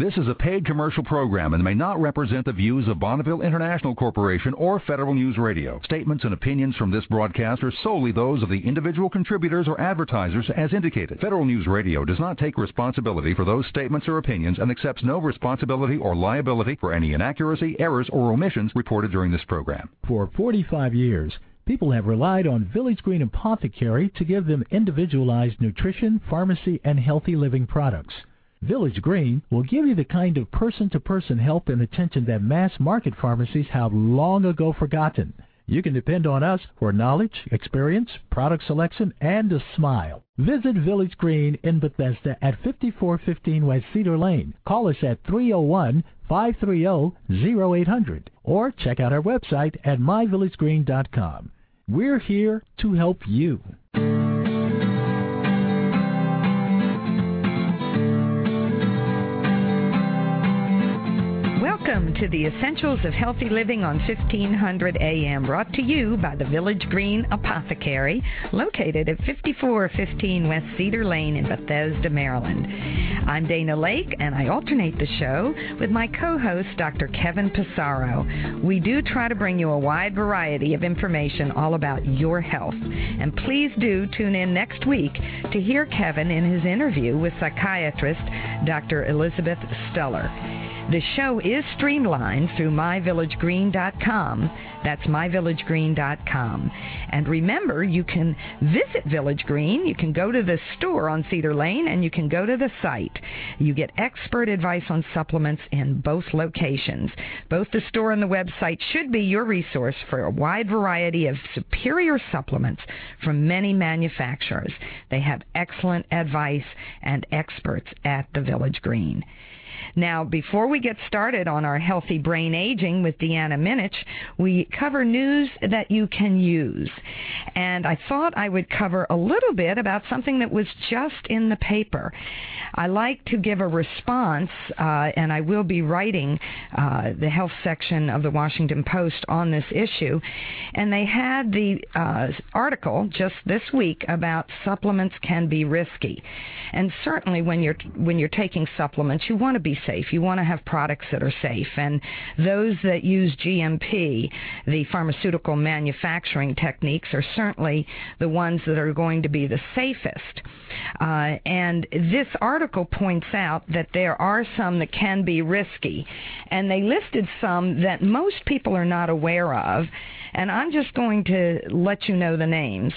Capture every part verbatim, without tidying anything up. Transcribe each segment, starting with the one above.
This is a paid commercial program and may not represent the views of Bonneville International Corporation or Federal News Radio. Statements and opinions from this broadcast are solely those of the individual contributors or advertisers as indicated. Federal News Radio does not take responsibility for those statements or opinions and accepts no responsibility or liability for any inaccuracy, errors, or omissions reported during this program. For forty-five years, people have relied on Village Green Apothecary to give them individualized nutrition, pharmacy, and healthy living products. Village Green will give you the kind of person-to-person help and attention that mass-market pharmacies have long ago forgotten. You can depend on us for knowledge, experience, product selection, and a smile. Visit Village Green in Bethesda at fifty-four fifteen West Cedar Lane. Call us at three oh one, five three oh, oh eight hundred or check out our website at my village green dot com. We're here to help you. Welcome to the Essentials of Healthy Living on fifteen hundred A M, brought to you by the Village Green Apothecary, located at fifty-four fifteen West Cedar Lane in Bethesda, Maryland. I'm Dana Lake, and I alternate the show with my co-host, Doctor Kevin Pissarro. We do try to bring you a wide variety of information all about your health. And please do tune in next week to hear Kevin in his interview with psychiatrist Doctor Elizabeth Stuller. The show is streamlined through my village green dot com. That's my village green dot com. And remember, you can visit Village Green. You can go to the store on Cedar Lane, and you can go to the site. You get expert advice on supplements in both locations. Both the store and the website should be your resource for a wide variety of superior supplements from many manufacturers. They have excellent advice and experts at the Village Green. Now, before we get started on our Healthy Brain Aging with Deanna Minich, we cover news that you can use. And I thought I would cover a little bit about something that was just in the paper. I like to give a response, uh, and I will be writing uh, the health section of the Washington Post on this issue. And they had the uh, article just this week about supplements can be risky. And certainly when you're when you're taking supplements, you want to be safe. You want to have products that are safe. And those that use G M P, the pharmaceutical manufacturing techniques, are certainly the ones that are going to be the safest. Uh, and this article points out that there are some that can be risky. And they listed some that most people are not aware of. And I'm just going to let you know the names.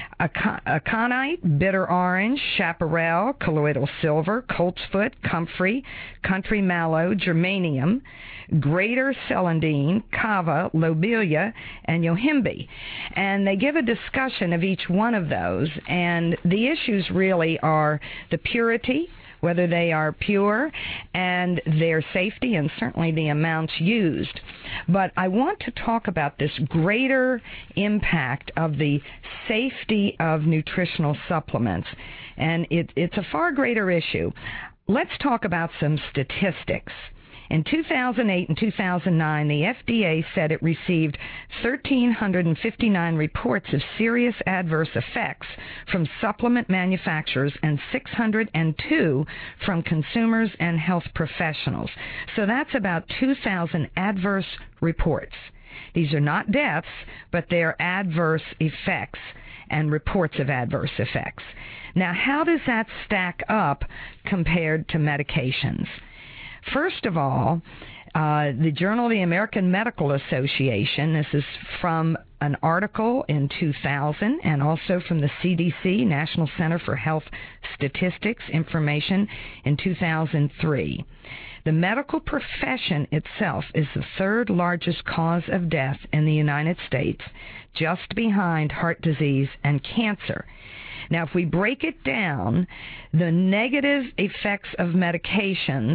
Aconite, bitter orange, chaparral, colloidal silver, coltsfoot, comfrey, country mallow, germanium, greater celandine, kava, lobelia, and yohimbe. And they give a discussion of each one of those, and the issues really are the purity, whether they are pure, and their safety, and certainly the amounts used. But I want to talk about this greater impact of the safety of nutritional supplements, and it, it's a far greater issue. Let's talk about some statistics. In two thousand eight and two thousand nine, the F D A said it received one thousand three hundred fifty-nine reports of serious adverse effects from supplement manufacturers and six hundred two from consumers and health professionals. So that's about two thousand adverse reports. These are not deaths, but they're adverse effects and reports of adverse effects. Now, how does that stack up compared to medications? First of all, uh, the Journal of the American Medical Association, this is from an article in two thousand, and also from the C D C, National Center for Health Statistics Information, in two thousand three. The medical profession itself is the third largest cause of death in the United States, just behind heart disease and cancer. Now, if we break it down, the negative effects of medications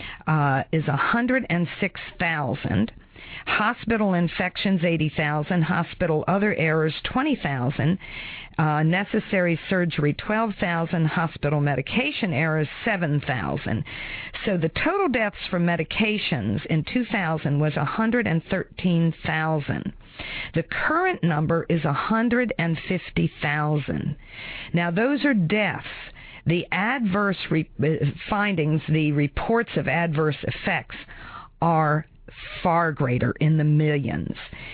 uh, is one hundred six thousand. Hospital infections, eighty thousand. Hospital other errors, twenty thousand. Uh, necessary surgery, twelve thousand. Hospital medication errors, seven thousand. So the total deaths from medications in two thousand was one hundred thirteen thousand. The current number is one hundred fifty thousand. Now, those are deaths. the adverse re- findings, the reports of adverse effects, are far greater, in the millions.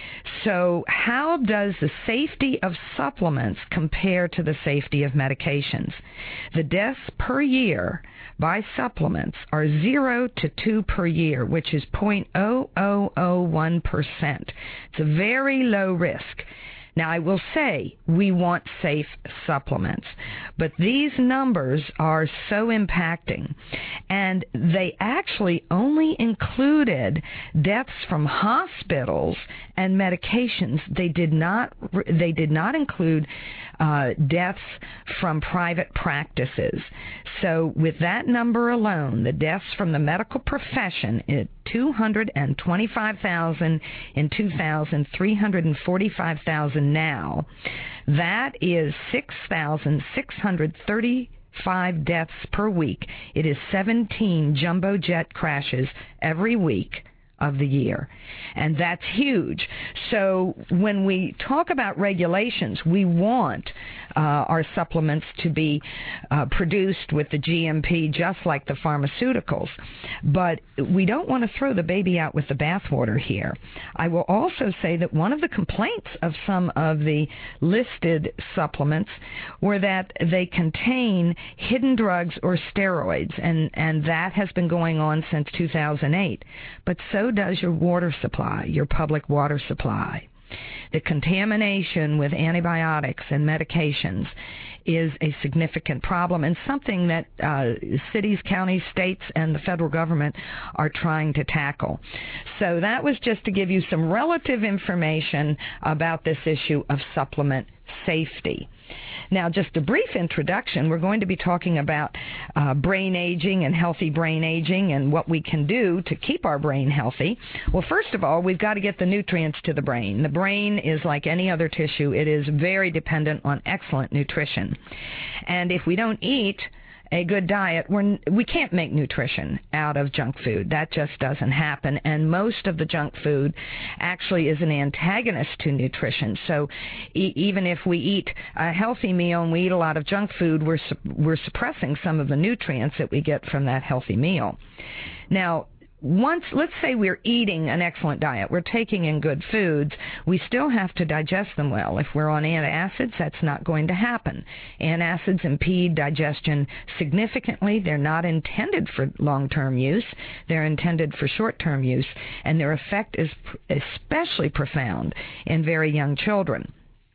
So how does the safety of supplements compare to the safety of medications? The deaths per year by supplements are zero to two per year, which is zero point zero zero zero one percent. It's a very low risk. Now, I will say we want safe supplements, but these numbers are so impacting, and they actually only included deaths from hospitals and medications. They did not. They did not include uh, deaths from private practices. So, with that number alone, the deaths from the medical profession at two hundred twenty-five thousand in two thousand, three hundred forty-five thousand now, that is six thousand six hundred thirty-five deaths per week. It is seventeen jumbo jet crashes every week of the year, and that's huge. So when we talk about regulations, we want uh, our supplements to be uh, produced with the G M P just like the pharmaceuticals, but we don't want to throw the baby out with the bathwater here. I will also say that one of the complaints of some of the listed supplements were that they contain hidden drugs or steroids, and, and that has been going on since two thousand eight. But so does your water supply, your public water supply. The contamination with antibiotics and medications is a significant problem, and something that uh, cities, counties, states, and the federal government are trying to tackle. So that was just to give you some relative information about this issue of supplement safety. Now, just a brief introduction. We're going to be talking about uh, brain aging and healthy brain aging and what we can do to keep our brain healthy. Well, first of all, we've got to get the nutrients to the brain. The brain is like any other tissue. It is very dependent on excellent nutrition. And if we don't eat a good diet, we're, we can't make nutrition out of junk food. That just doesn't happen. And most of the junk food actually is an antagonist to nutrition. So e- even if we eat a healthy meal and we eat a lot of junk food, we're su- we're suppressing some of the nutrients that we get from that healthy meal. Now, once, let's say we're eating an excellent diet, we're taking in good foods, we still have to digest them well. If we're on antacids, that's not going to happen. Antacids impede digestion significantly. They're not intended for long-term use. They're intended for short-term use, and their effect is especially profound in very young children.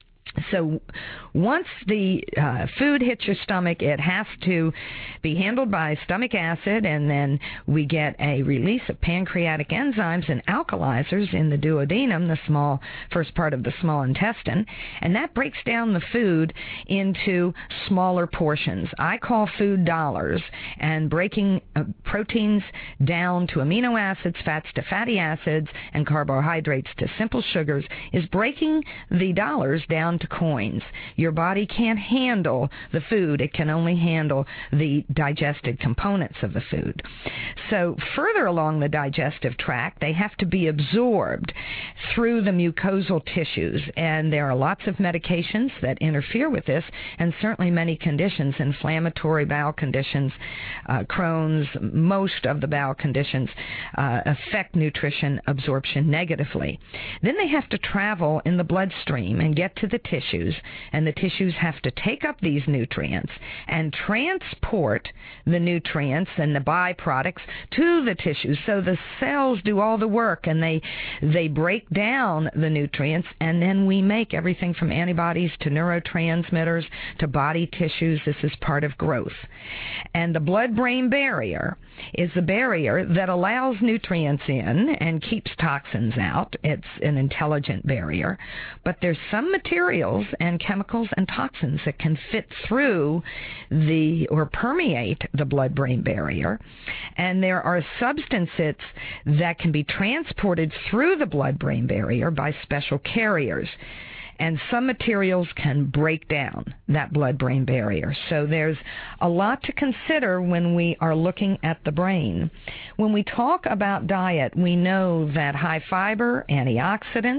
So once the uh, food hits your stomach, it has to be handled by stomach acid, and then we get a release of pancreatic enzymes and alkalizers in the duodenum, the small first part of the small intestine, and that breaks down the food into smaller portions. I call food dollars, and breaking uh, proteins down to amino acids, fats to fatty acids, and carbohydrates to simple sugars is breaking the dollars down to coins. Your body can't handle the food. It can only handle the digested components of the food. So further along the digestive tract, they have to be absorbed through the mucosal tissues, and there are lots of medications that interfere with this, and certainly many conditions, inflammatory bowel conditions, uh, Crohn's, most of the bowel conditions uh, affect nutrition absorption negatively. Then they have to travel in the bloodstream and get to the tissues, and the tissues have to take up these nutrients and transport the nutrients and the byproducts to the tissues. So the cells do all the work, and they they break down the nutrients, and then we make everything from antibodies to neurotransmitters to body tissues. This is part of growth. And the blood-brain barrier is the barrier that allows nutrients in and keeps toxins out. It's an intelligent barrier. But there's some materials and chemicals and toxins that can fit through the or permeate the blood-brain barrier. And there are substances that can be transported through the blood-brain barrier by special carriers. And some materials can break down that blood-brain barrier. So there's a lot to consider when we are looking at the brain. When we talk about diet, we know that high fiber, antioxidants,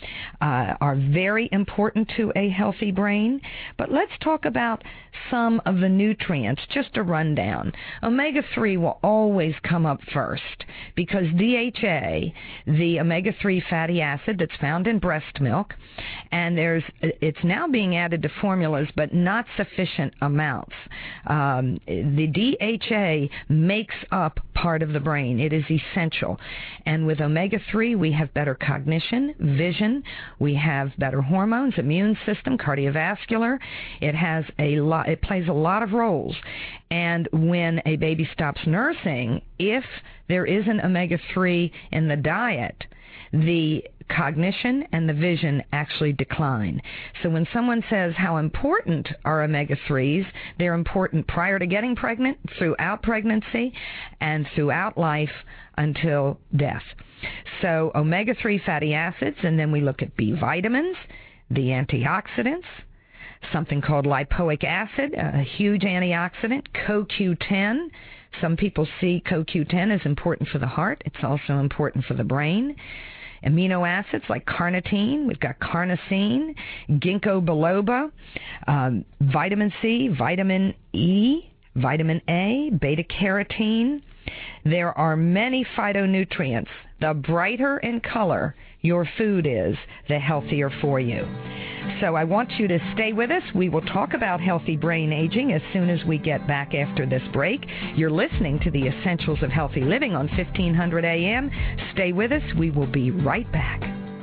uh, are very important to a healthy brain. But let's talk about some of the nutrients, just a rundown. omega three will always come up first because D H A, the omega three fatty acid that's found in breast milk, and there's it's now being added to formulas, but not sufficient amounts. Um, the D H A makes up part of the brain. It is essential. And with omega three, we have better cognition, vision, we have better hormones, immune system, cardiovascular. It has a lot, it plays a lot of roles. And when a baby stops nursing, if there isn't omega three in the diet, the cognition and the vision actually decline. So when someone says how important are omega threes, they're important prior to getting pregnant, throughout pregnancy, and throughout life until death. So omega three fatty acids, and then we look at B vitamins, the antioxidants, something called lipoic acid, a huge antioxidant, C O Q ten. Some people see C O Q ten as important for the heart. It's also important for the brain. Amino acids like carnitine, we've got carnosine, ginkgo biloba, um, vitamin C, vitamin E, vitamin A, beta-carotene. There are many phytonutrients. The brighter in color your food is, the healthier for you. So I want you to stay with us. We will talk about healthy brain aging as soon as we get back after this break. You're listening to the Essentials of Healthy Living on fifteen hundred A M. Stay with us. We will be right back.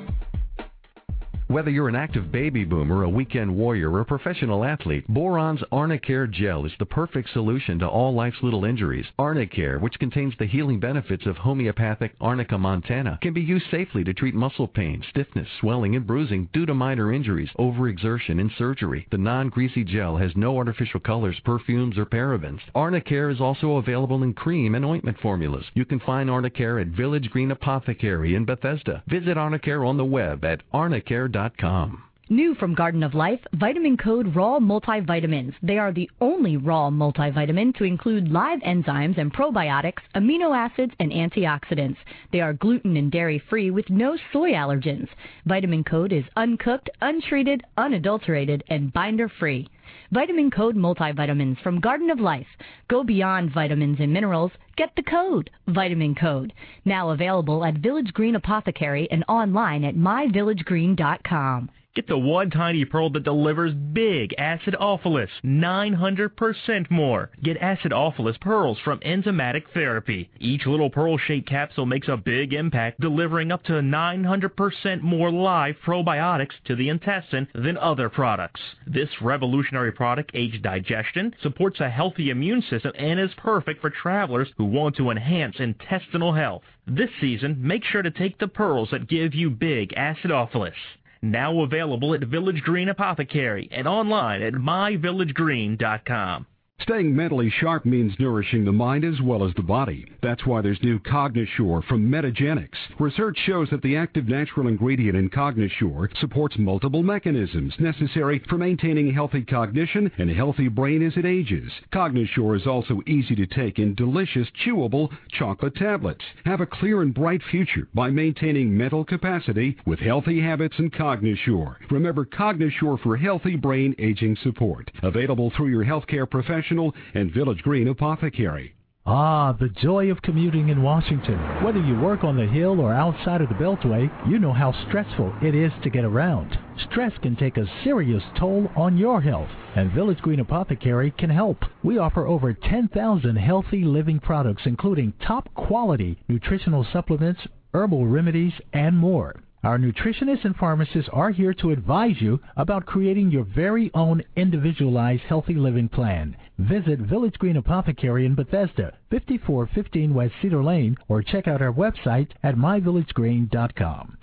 Whether you're an active baby boomer, a weekend warrior, or a professional athlete, Boron's Arnicare Gel is the perfect solution to all life's little injuries. Arnicare, which contains the healing benefits of homeopathic Arnica montana, can be used safely to treat muscle pain, stiffness, swelling, and bruising due to minor injuries, overexertion, and surgery. The non-greasy gel has no artificial colors, perfumes, or parabens. Arnicare is also available in cream and ointment formulas. You can find Arnicare at Village Green Apothecary in Bethesda. Visit Arnicare on the web at arnicare dot com. New from Garden of Life, Vitamin Code Raw Multivitamins. They are the only raw multivitamin to include live enzymes and probiotics, amino acids, and antioxidants. They are gluten and dairy-free with no soy allergens. Vitamin Code is uncooked, untreated, unadulterated, and binder-free. Vitamin Code Multivitamins from Garden of Life. Go beyond vitamins and minerals. Get the code, Vitamin Code. Now available at Village Green Apothecary and online at my village green dot com. Get the one tiny pearl that delivers big acidophilus, nine hundred percent more. Get acidophilus pearls from Enzymatic Therapy. Each little pearl-shaped capsule makes a big impact, delivering up to nine hundred percent more live probiotics to the intestine than other products. This revolutionary product aids digestion, supports a healthy immune system, and is perfect for travelers who want to enhance intestinal health. This season, make sure to take the pearls that give you big acidophilus. Now available at Village Green Apothecary and online at my village green dot com. Staying mentally sharp means nourishing the mind as well as the body. That's why there's new Cognisure from Metagenics. Research shows that the active natural ingredient in Cognisure supports multiple mechanisms necessary for maintaining healthy cognition and a healthy brain as it ages. Cognisure is also easy to take in delicious, chewable chocolate tablets. Have a clear and bright future by maintaining mental capacity with healthy habits and Cognisure. Remember Cognisure for healthy brain aging support. Available through your healthcare professional and Village Green Apothecary. Ah, the joy of commuting in Washington. Whether you work on the Hill or outside of the Beltway, you know how stressful it is to get around. Stress can take a serious toll on your health, and Village Green Apothecary can help. We offer over ten thousand healthy living products, including top-quality nutritional supplements, herbal remedies, and more. Our nutritionists and pharmacists are here to advise you about creating your very own individualized healthy living plan. Visit Village Green Apothecary in Bethesda, fifty-four fifteen West Cedar Lane, or check out our website at my village green dot com.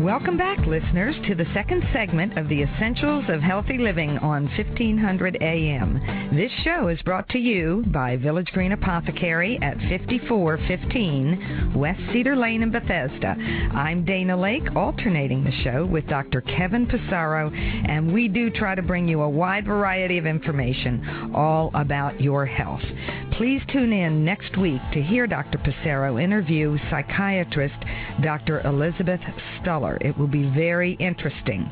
Welcome back, listeners, to the second segment of the Essentials of Healthy Living on fifteen hundred A M. This show is brought to you by Village Green Apothecary at fifty-four fifteen West Cedar Lane in Bethesda. I'm Dana Lake, alternating the show with Doctor Kevin Passaro, and we do try to bring you a wide variety of information all about your health. Please tune in next week to hear Doctor Passaro interview psychiatrist Doctor Elizabeth Stuller. It will be very interesting.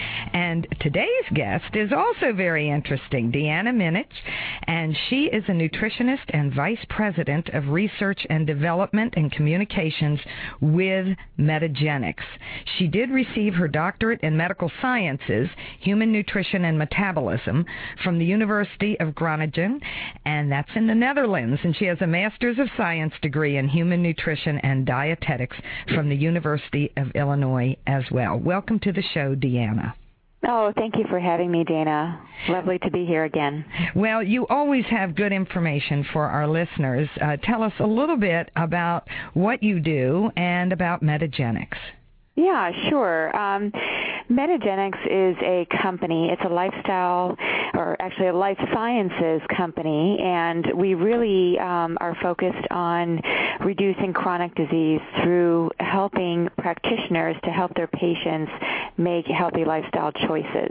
And today's guest is also very interesting, Deanna Minich, and she is a nutritionist and vice president of research and development and communications with Metagenics. She did receive her doctorate in medical sciences, human nutrition and metabolism, from the University of Groningen, and that's in the Netherlands. And she has a master's of science degree in human nutrition and dietetics from the University of Illinois as well. Welcome to the show, Deanna. Oh, thank you for having me, Dana. Lovely to be here again. Well, you always have good information for our listeners. Uh, tell us a little bit about what you do and about Metagenics. Yeah, sure. Um, Metagenics is a company. It's a lifestyle, or actually a life sciences company, and we really um, are focused on reducing chronic disease through helping practitioners to help their patients make healthy lifestyle choices.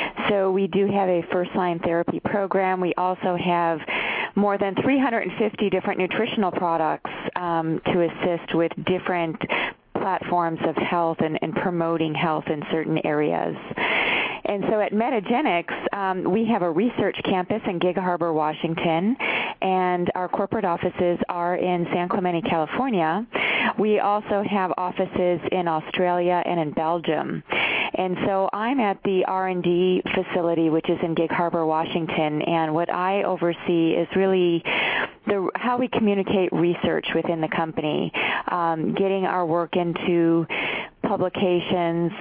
So we do have a first-line therapy program. We also have more than three hundred fifty different nutritional products um, to assist with different platforms of health and, and promoting health in certain areas. And so at Metagenics, um, we have a research campus in Gig Harbor, Washington, and our corporate offices are in San Clemente, California. We also have offices in Australia and in Belgium. And so I'm at the R and D facility, which is in Gig Harbor, Washington, and what I oversee is really the, how we communicate research within the company, um, getting our work into publications,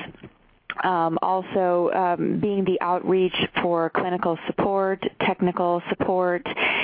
Um, also um, being the outreach for clinical support, technical support,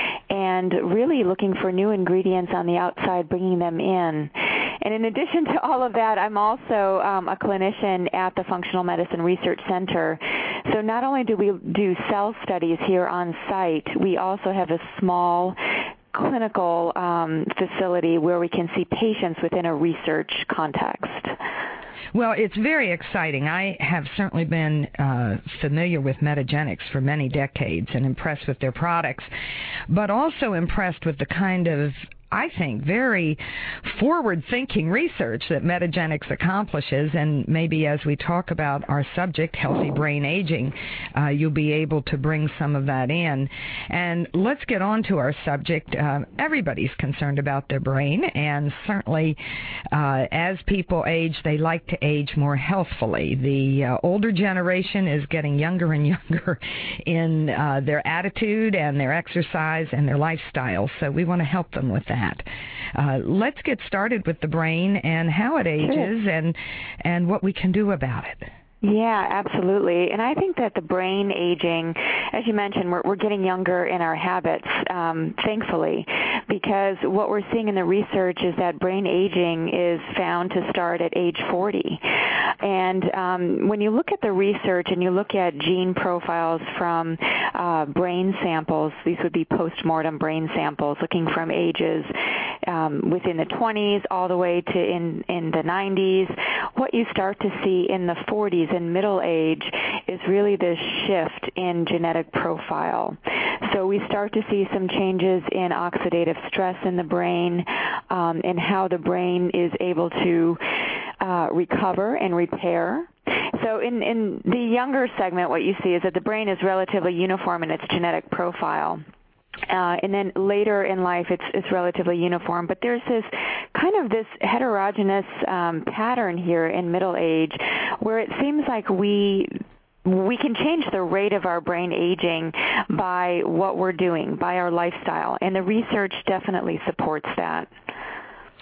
and really looking for new ingredients on the outside, bringing them in. And in addition to all of that, I'm also um, a clinician at the Functional Medicine Research Center. So not only do we do cell studies here on site, we also have a small clinical um, facility where we can see patients within a research context. Well, it's very exciting. I have certainly been uh, familiar with Metagenics for many decades and impressed with their products, but also impressed with the kind of, I think, very forward-thinking research that Metagenics accomplishes, and maybe as we talk about our subject, healthy brain aging, uh, you'll be able to bring some of that in. And let's get on to our subject. Uh, everybody's concerned about their brain, and certainly uh, as people age, they like to age more healthfully. The uh, older generation is getting younger and younger in uh, their attitude and their exercise and their lifestyle, so we want to help them with that. Uh, let's get started with the brain and how it ages Sure. and and what we can do about it. Yeah, absolutely. And I think that the brain aging, as you mentioned, we're, we're getting younger in our habits, um, thankfully, because what we're seeing in the research is that brain aging is found to start at age forty. And um, when you look at the research and you look at gene profiles from uh, brain samples, these would be postmortem brain samples looking from ages um, within the twenties all the way to in, in the nineties, what you start to see in the forties in middle age is really this shift in genetic profile. So we start to see some changes in oxidative stress in the brain, um, and how the brain is able to uh, recover and repair. So in, in the younger segment, what you see is that the brain is relatively uniform in its genetic profile. Uh, and then later in life, it's, it's relatively uniform. But there's this kind of this heterogeneous um, pattern here in middle age where it seems like we we can change the rate of our brain aging by what we're doing, by our lifestyle. And the research definitely supports that.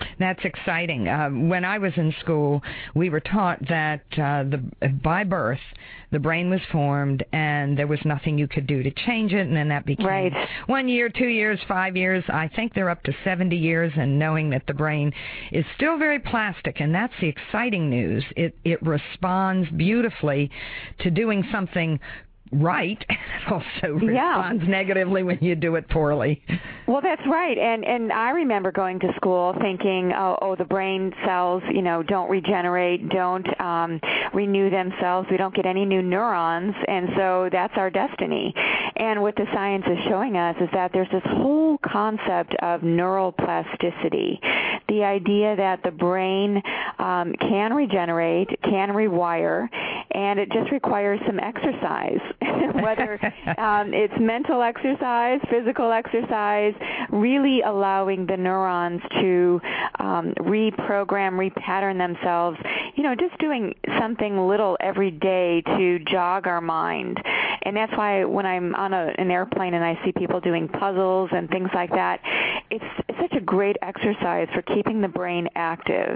That's exciting. Uh, when I was in school, we were taught that uh, the by birth, the brain was formed, and there was nothing you could do to change it, and then that became right. one year, two years, five years. I think they're up to seventy years, and knowing that the brain is still very plastic, and that's the exciting news. It it responds beautifully to doing something right. It also responds yeah. negatively when you do it poorly. Well, that's right. And and I remember going to school thinking, oh, oh the brain cells, you know, don't regenerate, don't um, renew themselves. We don't get any new neurons, and so that's our destiny. And what the science is showing us is that there's this whole concept of neural plasticity, the idea that the brain um, can regenerate, can rewire, and it just requires some exercise. Whether um, it's mental exercise, physical exercise, really allowing the neurons to um, reprogram, repattern themselves, you know, just doing something little every day to jog our mind. And that's why when I'm on a, an airplane and I see people doing puzzles and things like that, it's, it's such a great exercise for keeping the brain active.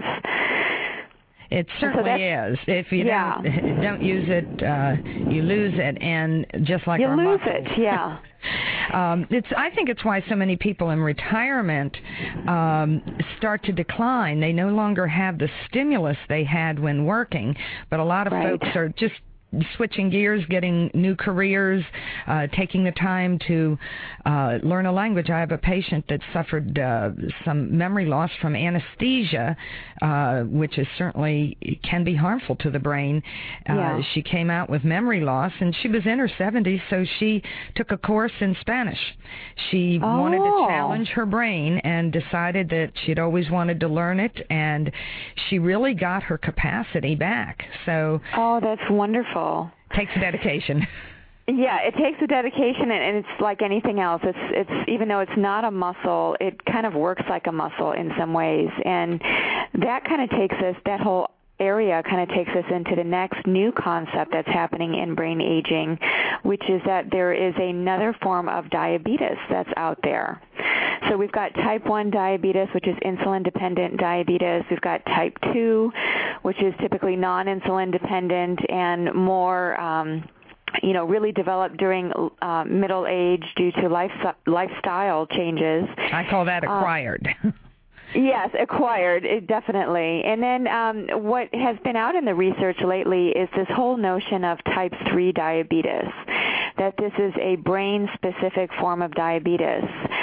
It certainly so is. If you yeah. don't don't use it, uh, you lose it, and just like you our lose muscles. it, yeah. um, it's. I think it's why so many people in retirement um, start to decline. They no longer have the stimulus they had when working, but a lot of right. folks are just switching gears, getting new careers, uh, taking the time to uh, learn a language. I have a patient that suffered uh, some memory loss from anesthesia, uh, which is certainly can be harmful to the brain. Uh, yeah. She came out with memory loss, and she was in her seventies, so she took a course in Spanish. She oh. wanted to challenge her brain and decided that she'd always wanted to learn it, and she really got her capacity back. So, oh, that's wonderful. Takes dedication. Yeah, it takes a dedication, and, and it's like anything else. It's it's even though it's not a muscle, it kind of works like a muscle in some ways, and that kind of takes us that whole area kind of takes us into the next new concept that's happening in brain aging, which is that there is another form of diabetes that's out there. So we've got type one diabetes, which is insulin-dependent diabetes. We've got type two, which is typically non-insulin dependent and more um, you know, really developed during uh, middle age due to life, lifestyle changes. I call that acquired. Uh, Yes, acquired, definitely. And then um, what has been out in the research lately is this whole notion of type three diabetes, that this is a brain-specific form of diabetes.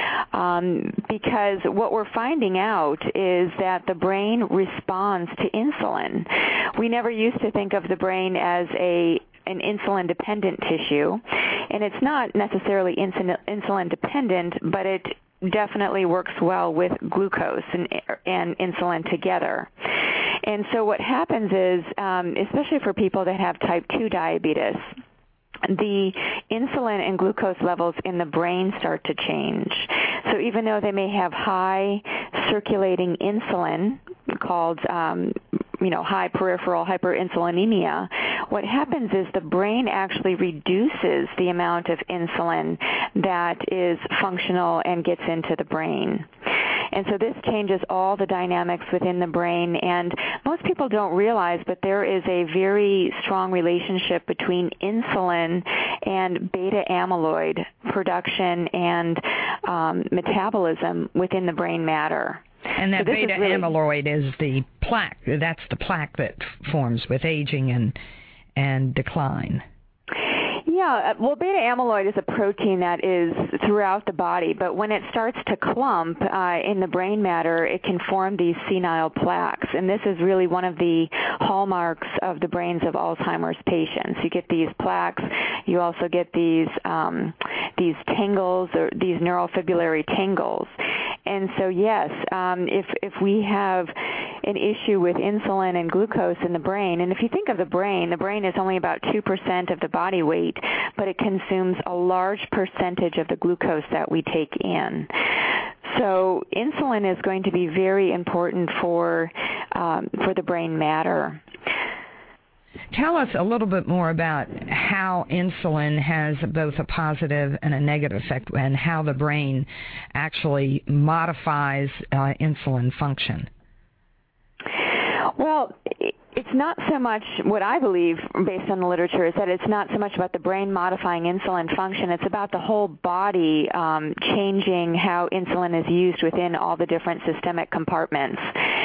Um, because what we're finding out is that the brain responds to insulin. We never used to think of the brain as a an insulin-dependent tissue, and it's not necessarily insulin-dependent, but it definitely works well with glucose and, and insulin together. And so what happens is, um, especially for people that have type two diabetes, the insulin and glucose levels in the brain start to change. So even though they may have high circulating insulin, called um, you know, high peripheral hyperinsulinemia, what happens is the brain actually reduces the amount of insulin that is functional and gets into the brain. And so this changes all the dynamics within the brain, and most people don't realize, but there is a very strong relationship between insulin and beta amyloid production and um, metabolism within the brain matter. And that so beta really, amyloid is the plaque. That's the plaque that forms with aging and and decline. Yeah, well, beta amyloid is a protein that is throughout the body, but when it starts to clump uh, in the brain matter, it can form these senile plaques, and this is really one of the hallmarks of the brains of Alzheimer's patients. You get these plaques, you also get these um, these tangles, or these neurofibrillary tangles. And so, yes, um, if if we have an issue with insulin and glucose in the brain, and if you think of the brain, the brain is only about two percent of the body weight, but it consumes a large percentage of the glucose that we take in. So insulin is going to be very important for um, for the brain matter. Tell us a little bit more about how insulin has both a positive and a negative effect, and how the brain actually modifies uh, insulin function. Well, it's not so much what I believe, based on the literature, is that it's not so much about the brain modifying insulin function. It's about the whole body um, changing how insulin is used within all the different systemic compartments.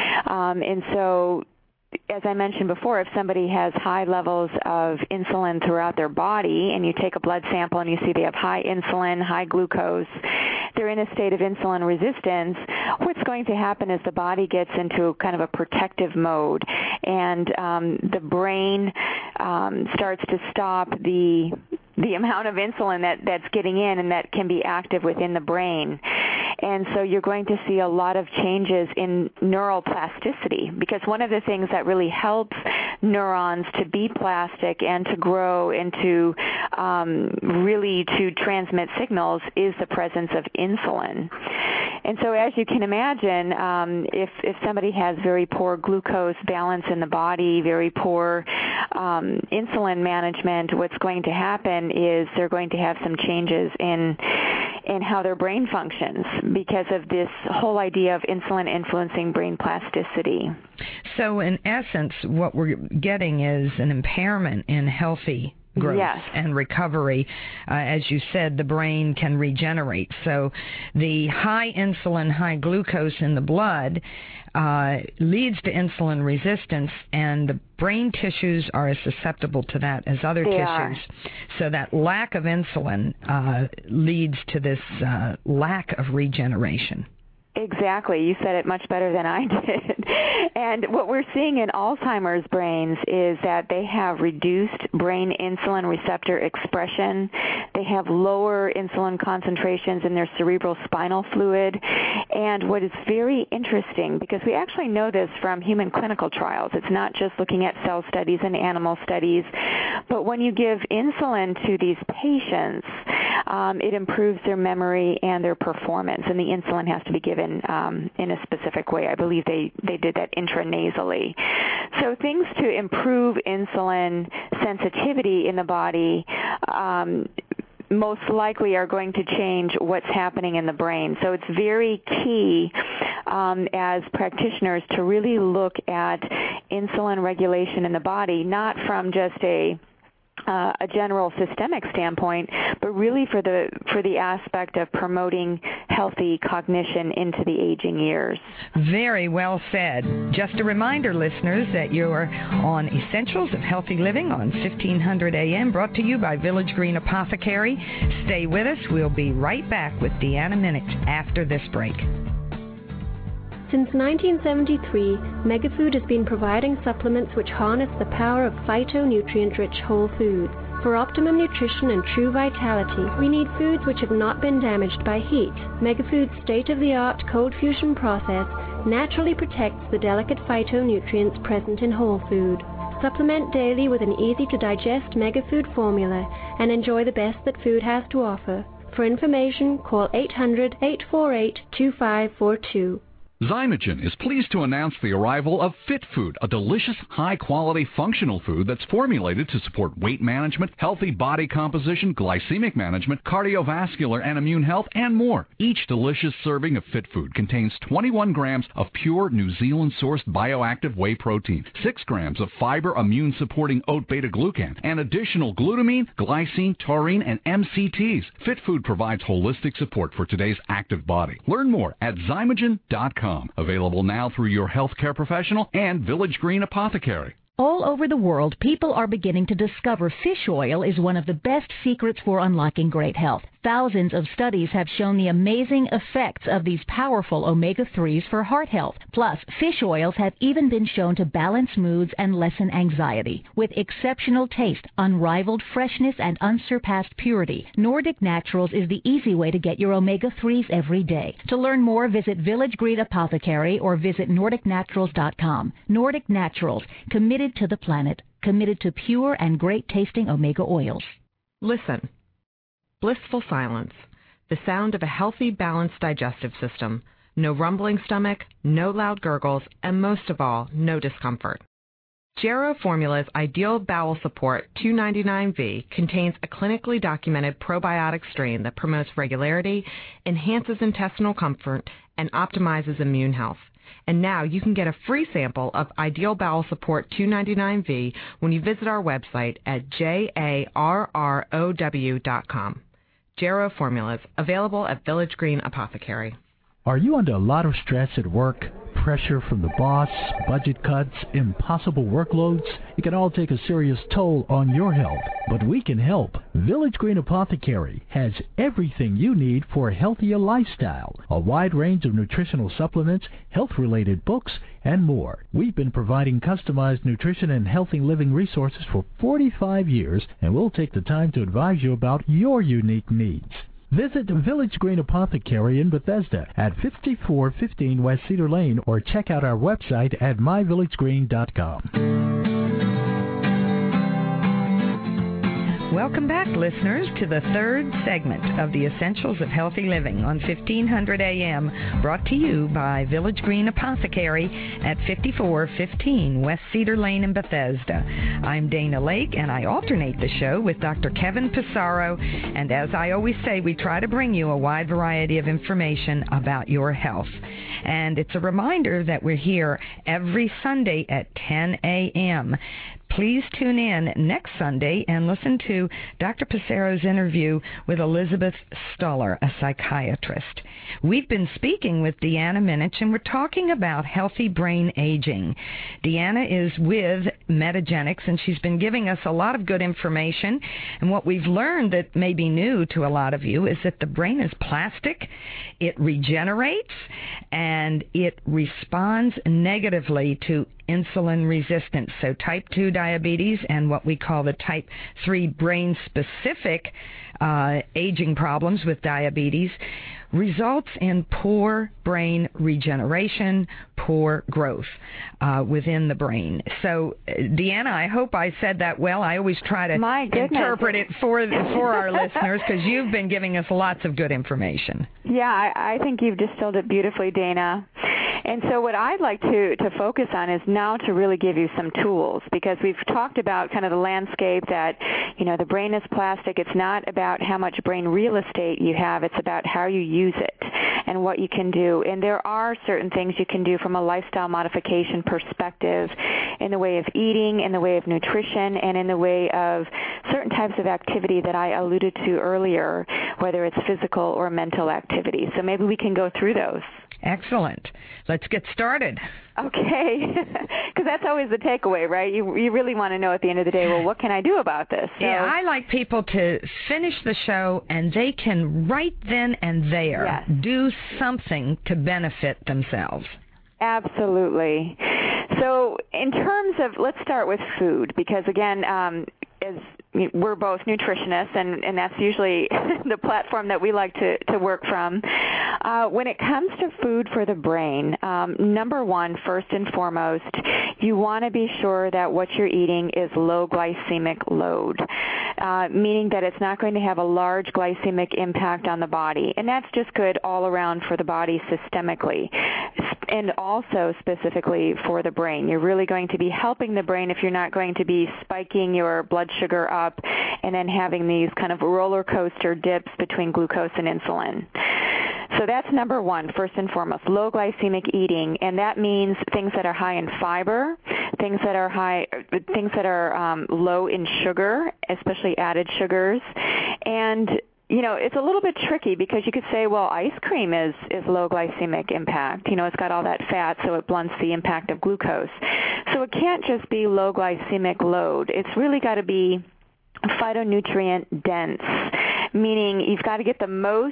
Um, and so, as I mentioned before, if somebody has high levels of insulin throughout their body, and you take a blood sample and you see they have high insulin, high glucose, they're in a state of insulin resistance, what's going to happen is the body gets into kind of a protective mode, and um, the brain um, starts to stop the the amount of insulin that, that's getting in and that can be active within the brain. And so you're going to see a lot of changes in neural plasticity, because one of the things that really helps neurons to be plastic and to grow and to um, really to transmit signals is the presence of insulin. And so as you can imagine, um, if, if somebody has very poor glucose balance in the body, very poor um, insulin management, what's going to happen is they're going to have some changes in in how their brain functions because of this whole idea of insulin influencing brain plasticity. So in essence, what we're getting is an impairment in healthy growth yes. and recovery. Uh, as you said, the brain can regenerate. So the high insulin, high glucose in the blood uh, leads to insulin resistance, and the brain tissues are as susceptible to that as other they tissues. Are. So that lack of insulin uh, leads to this uh, lack of regeneration. Exactly. You said it much better than I did. And what we're seeing in Alzheimer's brains is that they have reduced brain insulin receptor expression. They have lower insulin concentrations in their cerebral spinal fluid. And what is very interesting, because we actually know this from human clinical trials, it's not just looking at cell studies and animal studies, but when you give insulin to these patients, um, it improves their memory and their performance. And the insulin has to be given Um, in a specific way. I believe they, they did that intranasally. So things to improve insulin sensitivity in the body um, most likely are going to change what's happening in the brain. So it's very key um, as practitioners to really look at insulin regulation in the body, not from just a Uh, a general systemic standpoint, but really for the for the aspect of promoting healthy cognition into the aging years. Very well said. Just a reminder, listeners, that you're on Essentials of Healthy Living on fifteen hundred A M, brought to you by Village Green Apothecary. Stay with us. We'll be right back with Deanna Minich after this break. Since nineteen seventy-three, Megafood has been providing supplements which harness the power of phytonutrient-rich whole foods. For optimum nutrition and true vitality, we need foods which have not been damaged by heat. Megafood's state-of-the-art cold fusion process naturally protects the delicate phytonutrients present in whole food. Supplement daily with an easy-to-digest Megafood formula and enjoy the best that food has to offer. For information, call eight hundred, eight four eight, two five four two. Zymogen is pleased to announce the arrival of Fit Food, a delicious, high-quality, functional food that's formulated to support weight management, healthy body composition, glycemic management, cardiovascular and immune health, and more. Each delicious serving of Fit Food contains twenty-one grams of pure New Zealand-sourced bioactive whey protein, six grams of fiber immune-supporting oat beta-glucan, and additional glutamine, glycine, taurine, and M C Ts. Fit Food provides holistic support for today's active body. Learn more at Zymogen dot com. Available now through your healthcare professional and Village Green Apothecary. All over the world, people are beginning to discover fish oil is one of the best secrets for unlocking great health. Thousands of studies have shown the amazing effects of these powerful omega threes for heart health. Plus, fish oils have even been shown to balance moods and lessen anxiety. With exceptional taste, unrivaled freshness, and unsurpassed purity, Nordic Naturals is the easy way to get your omega threes every day. To learn more, visit Village Green Apothecary or visit Nordic Naturals dot com. Nordic Naturals, committed to the planet, committed to pure and great-tasting omega oils. Listen. Blissful silence. The sound of a healthy, balanced digestive system. No rumbling stomach, no loud gurgles, and most of all, no discomfort. Gero Formula's Ideal Bowel Support two ninety-nine V contains a clinically documented probiotic strain that promotes regularity, enhances intestinal comfort, and optimizes immune health. And now you can get a free sample of Ideal Bowel Support two ninety-nine V when you visit our website at jarrow dot com. Gero Formulas, available at Village Green Apothecary. Are you under a lot of stress at work? Pressure from the boss, budget cuts, impossible workloads? It can all take a serious toll on your health, but we can help. Village Green Apothecary has everything you need for a healthier lifestyle, a wide range of nutritional supplements, health-related books, and more. We've been providing customized nutrition and healthy living resources for forty-five years, and we'll take the time to advise you about your unique needs. Visit Village Green Apothecary in Bethesda at fifty-four fifteen West Cedar Lane or check out our website at my village green dot com. Welcome back, listeners, to the third segment of the Essentials of Healthy Living on fifteen hundred A M, brought to you by Village Green Apothecary at fifty-four fifteen West Cedar Lane in Bethesda. I'm Dana Lake, and I alternate the show with Doctor Kevin Pissarro, and as I always say, we try to bring you a wide variety of information about your health. And it's a reminder that we're here every Sunday at ten A M Please tune in next Sunday and listen to Doctor Pissarro's interview with Elizabeth Stoller, a psychiatrist. We've been speaking with Deanna Minich, and we're talking about healthy brain aging. Deanna is with Metagenics, and she's been giving us a lot of good information. And what we've learned that may be new to a lot of you is that the brain is plastic, it regenerates, and it responds negatively to insulin resistance. So type two diabetes and what we call the type three brain-specific uh, aging problems with diabetes results in poor brain regeneration, poor growth uh, within the brain. So, Deanna, I hope I said that well. I always try to interpret it for for our listeners because you've been giving us lots of good information. Yeah, I, I think you've distilled it beautifully, Dana. And so what I'd like to, to focus on is now to really give you some tools, because we've talked about kind of the landscape that, you know, the brain is plastic. It's not about how much brain real estate you have. It's about how you use it and what you can do. And there are certain things you can do from a lifestyle modification perspective in the way of eating, in the way of nutrition, and in the way of certain types of activity that I alluded to earlier, whether it's physical or mental activity. So maybe we can go through those. Excellent. Let's get started. Okay, because that's always the takeaway, right? You you really want to know at the end of the day, well, what can I do about this? So, yeah, I like people to finish the show and they can right then and there yes. do something to benefit themselves. Absolutely. So in terms of, let's start with food, because again, um, as we're both nutritionists, and, and that's usually the platform that we like to, to work from. Uh, when it comes to food for the brain, um, number one, first and foremost, you want to be sure that what you're eating is low glycemic load, uh, meaning that it's not going to have a large glycemic impact on the body. And that's just good all around for the body systemically, and also specifically for the brain. You're really going to be helping the brain if you're not going to be spiking your blood sugar up and then having these kind of roller coaster dips between glucose and insulin. So that's number one, first and foremost, low glycemic eating, and that means things that are high in fiber, things that are high, things that are um, low in sugar, especially added sugars, and you know, it's a little bit tricky because you could say, well, ice cream is, is low glycemic impact. You know, it's got all that fat, so it blunts the impact of glucose. So it can't just be low glycemic load. It's really got to be phytonutrient dense, meaning you've got to get the most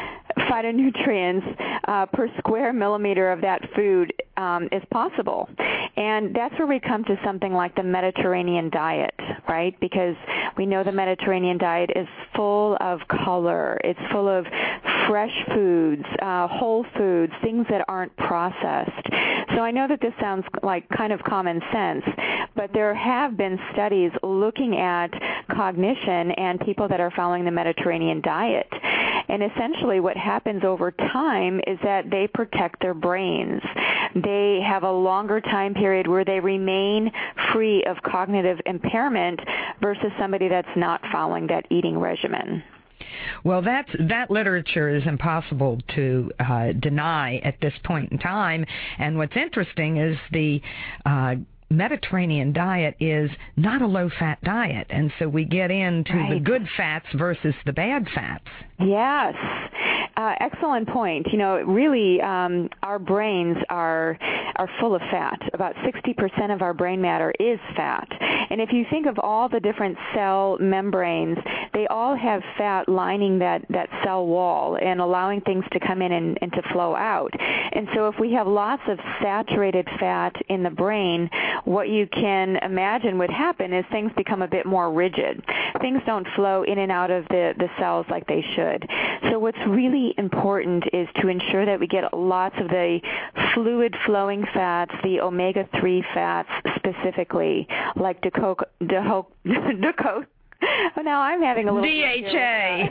phytonutrients uh, per square millimeter of that food um, as possible. And that's where we come to something like the Mediterranean diet, right? Because we know the Mediterranean diet is full of color. It's full of fresh foods, uh, whole foods, things that aren't processed. So I know that this sounds like kind of common sense, but there have been studies looking at cognition and people that are following the Mediterranean diet. And essentially what happens over time is that they protect their brains they have a longer time period where they remain free of cognitive impairment versus somebody that's not following that eating regimen. Well, that's, that literature is impossible to uh, deny at this point in time. And what's interesting is the uh, Mediterranean diet is not a low-fat diet, and so we get into right. the good fats versus the bad fats. Yes. Uh, excellent point. You know, really, um, our brains are are full of fat. About sixty percent of our brain matter is fat. And if you think of all the different cell membranes, they all have fat lining that, that cell wall and allowing things to come in and, and to flow out. And so if we have lots of saturated fat in the brain, what you can imagine would happen is things become a bit more rigid. Things don't flow in and out of the, the cells like they should. So what's really important is to ensure that we get lots of the fluid-flowing fats, the omega three fats specifically, like Deco- Deho- Deco- Oh, now I'm having a little... D H A.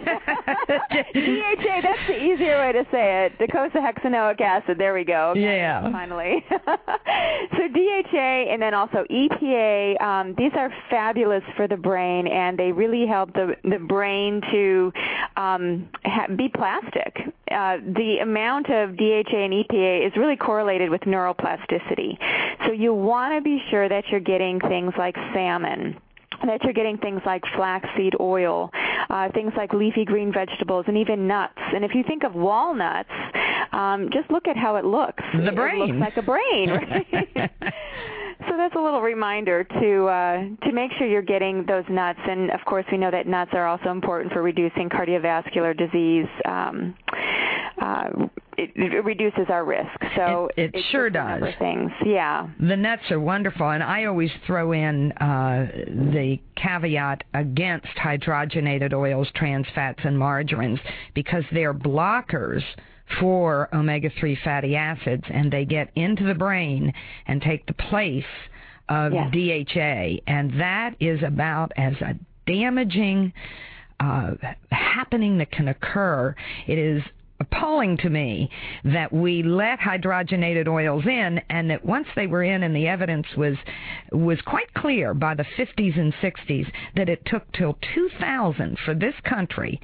D H A, that's the easier way to say it. Docosahexaenoic acid, there we go. Okay, yeah. Finally. So D H A and then also E P A, um, these are fabulous for the brain, and they really help the, the brain to um, ha- be plastic. Uh, the amount of D H A and E P A is really correlated with neuroplasticity. So you want to be sure that you're getting things like salmon, that you're getting things like flaxseed oil, uh, things like leafy green vegetables, and even nuts. And if you think of walnuts, um, just look at how it looks. The brain. It looks like a brain, right? So that's a little reminder to uh, to make sure you're getting those nuts. And, of course, we know that nuts are also important for reducing cardiovascular disease. Um, uh, it, it reduces our risk. So it, it sure does. Things. Yeah. The nuts are wonderful, and I always throw in uh, the caveat against hydrogenated oils, trans fats, and margarines because they're blockers for omega three fatty acids, and they get into the brain and take the place of yes. D H A, and that is about as a damaging uh, happening that can occur. It is appalling to me that we let hydrogenated oils in, and that once they were in, and the evidence was was quite clear by the fifties and sixties, that it took till two thousand for this country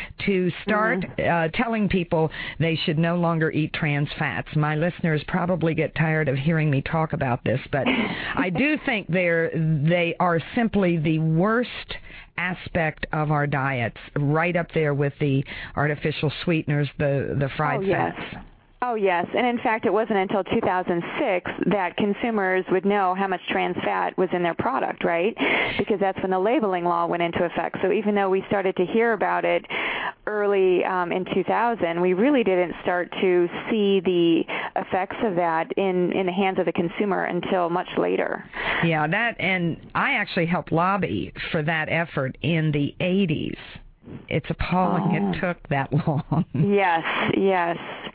to start mm-hmm. uh, telling people they should no longer eat trans fats. My listeners probably get tired of hearing me talk about this, but I do think they're they are simply the worst aspect of our diets, right up there with the artificial sweeteners, the, the fried oh, yes. fats. Oh, yes. And in fact, it wasn't until two thousand six that consumers would know how much trans fat was in their product, right? Because that's when the labeling law went into effect. So even though we started to hear about it early um, in two thousand, we really didn't start to see the effects of that in, in the hands of the consumer until much later. Yeah, that, and I actually helped lobby for that effort in the eighties. It's appalling oh. it took that long. Yes, yes.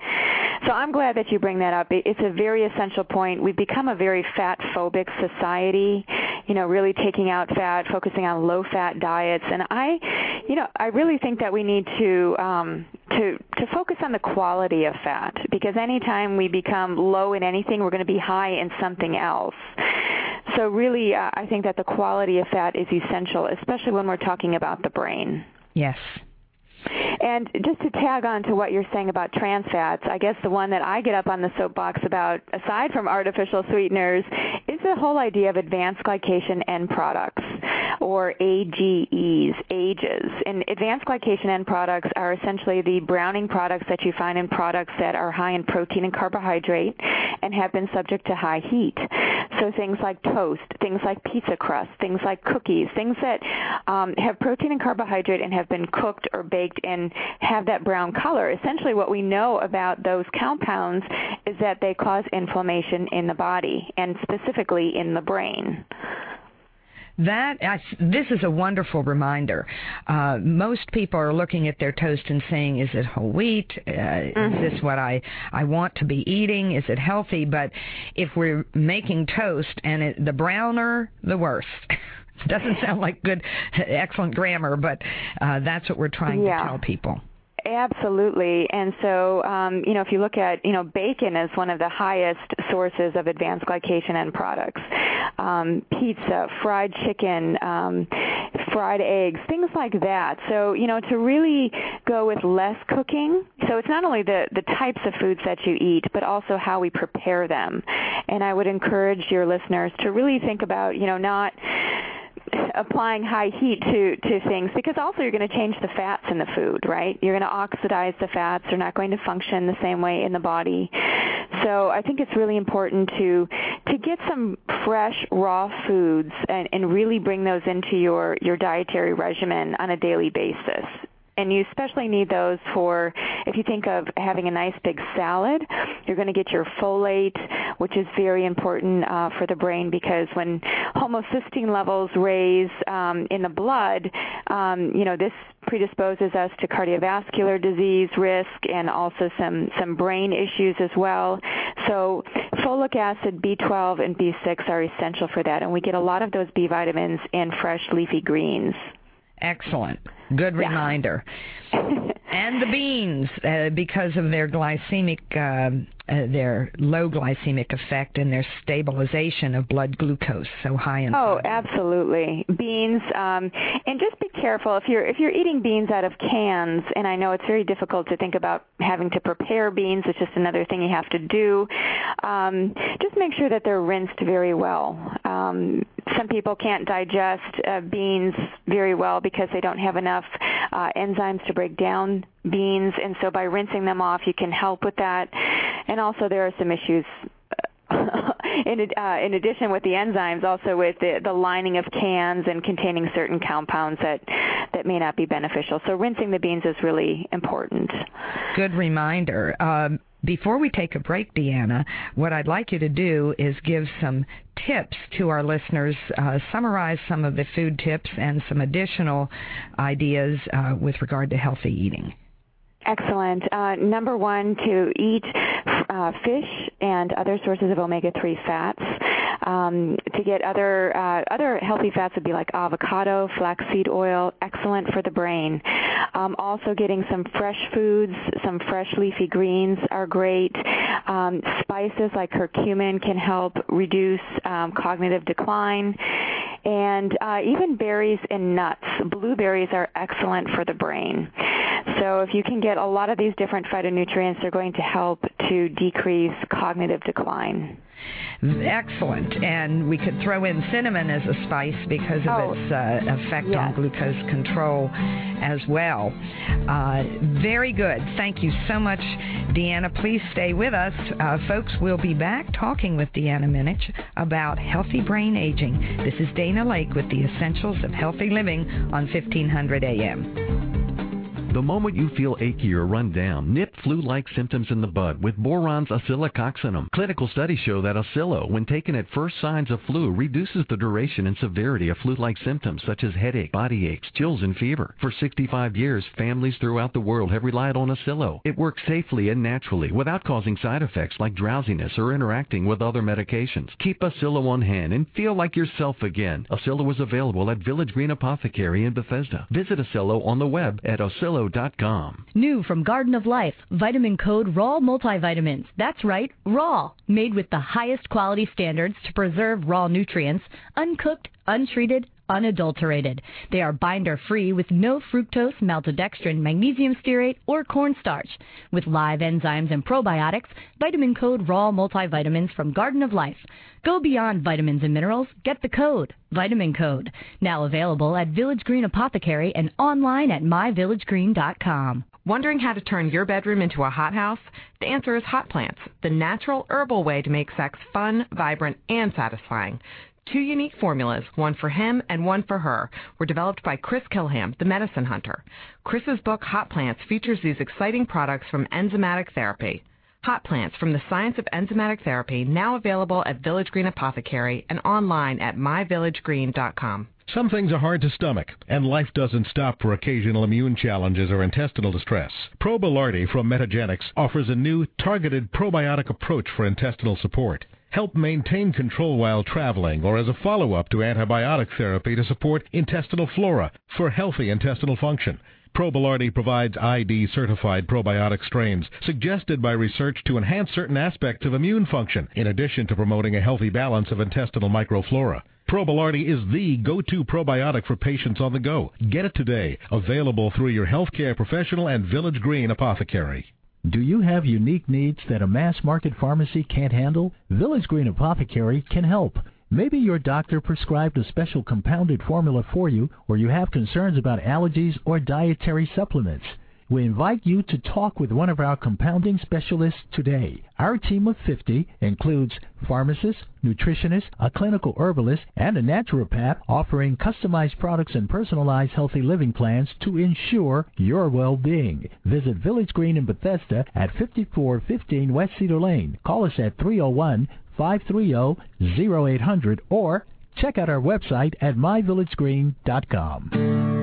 So I'm glad that you bring that up. It's a very essential point. We've become a very fat-phobic society, you know, really taking out fat, focusing on low-fat diets. And I, you know, I really think that we need to um, to to focus on the quality of fat, because anytime we become low in anything, we're going to be high in something else. So really, uh, I think that the quality of fat is essential, especially when we're talking about the brain. Yes. And just to tag on to what you're saying about trans fats, I guess the one that I get up on the soapbox about, aside from artificial sweeteners, is the whole idea of advanced glycation end products, or A G Es, AGEs. And advanced glycation end products are essentially the browning products that you find in products that are high in protein and carbohydrate and have been subject to high heat. So things like toast, things like pizza crust, things like cookies, things that um, have protein and carbohydrate and have been cooked or baked and have that brown color. Essentially what we know about those compounds is that they cause inflammation in the body, and specifically in the brain. That I, this is a wonderful reminder. Uh, most people are looking at their toast and saying, is it whole wheat? Uh, mm-hmm. Is this what I, I want to be eating? Is it healthy? But if we're making toast, and it, the browner, the worse. Doesn't sound like good, excellent grammar, but uh, that's what we're trying yeah. to tell people. Absolutely. And so, um, you know, if you look at, you know, bacon is one of the highest sources of advanced glycation end products. Um, pizza, fried chicken, um, fried eggs, things like that. So, you know, to really go with less cooking. So it's not only the, the types of foods that you eat, but also how we prepare them. And I would encourage your listeners to really think about, you know, not applying high heat to, to things, because also you're going to change the fats in the food, right? You're going to oxidize the fats. They're not going to function the same way in the body. So I think it's really important to to get some fresh, raw foods and, and really bring those into your, your dietary regimen on a daily basis. And you especially need those for, if you think of having a nice big salad, you're going to get your folate, which is very important uh, for the brain, because when homocysteine levels raise um, in the blood, um, you know, this predisposes us to cardiovascular disease risk and also some, some brain issues as well. So folic acid, B twelve, and B six are essential for that, and we get a lot of those B vitamins in fresh leafy greens. Excellent. Good Yeah. reminder. And the beans, uh, because of their glycemic, uh, uh, their low glycemic effect and their stabilization of blood glucose, so high in. Oh, absolutely. Beans, um, and just be careful if you're if you're eating beans out of cans. And I know it's very difficult to think about having to prepare beans. It's just another thing you have to do. Um, just make sure that they're rinsed very well. Um, some people can't digest uh, beans very well because they don't have enough uh, enzymes to break down beans, and so by rinsing them off, you can help with that. And also, there are some issues in, uh, in addition with the enzymes, also with the, the lining of cans and containing certain compounds that, that may not be beneficial. So rinsing the beans is really important. Good reminder. Um, Before we take a break, Deanna, what I'd like you to do is give some tips to our listeners, uh, summarize some of the food tips and some additional ideas uh, with regard to healthy eating. Excellent. Uh, number one, to eat uh, fish and other sources of omega three fats. Um, to get other uh, other healthy fats would be like avocado, flaxseed oil, excellent for the brain. Um, also getting some fresh foods, some fresh leafy greens are great. Um, spices like curcumin can help reduce um, cognitive decline. And uh, even berries and nuts. Blueberries are excellent for the brain. So if you can get a lot of these different phytonutrients, they're going to help to decrease cognitive decline. Excellent. And we could throw in cinnamon as a spice because of oh, its uh, effect yes. on glucose control as well. Uh, very good. Thank you so much, Deanna. Please stay with us. Uh, folks, we'll be back talking with Deanna Minich about healthy brain aging. This is Dana Lake with the Essentials of Healthy Living on fifteen hundred A M. The moment you feel achy or run down, nip flu-like symptoms in the bud with Boron's oscillococcinum. Clinical studies show that Oscillo, when taken at first signs of flu, reduces the duration and severity of flu-like symptoms such as headache, body aches, chills, and fever. For sixty-five years, families throughout the world have relied on Oscillo. It works safely and naturally without causing side effects like drowsiness or interacting with other medications. Keep Oscillo on hand and feel like yourself again. Oscillo is available at Village Green Apothecary in Bethesda. Visit Oscillo on the web at oscillo dot com. New from Garden of Life, Vitamin Code Raw Multivitamins. That's right, raw. Made with the highest quality standards to preserve raw nutrients, uncooked, untreated, unadulterated. They are binder-free with no fructose, maltodextrin, magnesium stearate, or cornstarch. With live enzymes and probiotics, Vitamin Code Raw Multivitamins from Garden of Life. Go beyond vitamins and minerals. Get the code. Vitamin Code. Now available at Village Green Apothecary and online at my village green dot com. Wondering how to turn your bedroom into a hothouse? The answer is Hot Plants, the natural herbal way to make sex fun, vibrant, and satisfying. Two unique formulas, one for him and one for her, were developed by Chris Kilham, the medicine hunter. Chris's book, Hot Plants, features these exciting products from enzymatic therapy. Hot Plants from the Science of Enzymatic Therapy, now available at Village Green Apothecary and online at my village green dot com. Some things are hard to stomach, and life doesn't stop for occasional immune challenges or intestinal distress. Probilardi from Metagenics offers a new, targeted probiotic approach for intestinal support. Help maintain control while traveling or as a follow-up to antibiotic therapy to support intestinal flora for healthy intestinal function. Probilardi provides I D-certified probiotic strains suggested by research to enhance certain aspects of immune function, in addition to promoting a healthy balance of intestinal microflora. Probilardi is the go-to probiotic for patients on the go. Get it today. Available through your healthcare professional and Village Green Apothecary. Do you have unique needs that a mass-market pharmacy can't handle? Village Green Apothecary can help. Maybe your doctor prescribed a special compounded formula for you, or you have concerns about allergies or dietary supplements. We invite you to talk with one of our compounding specialists today. Our team of fifty includes pharmacists, nutritionists, a clinical herbalist, and a naturopath offering customized products and personalized healthy living plans to ensure your well-being. Visit Village Green in Bethesda at fifty-four fifteen West Cedar Lane. Call us at three oh one, five three oh, oh eight hundred or check out our website at my village green dot com.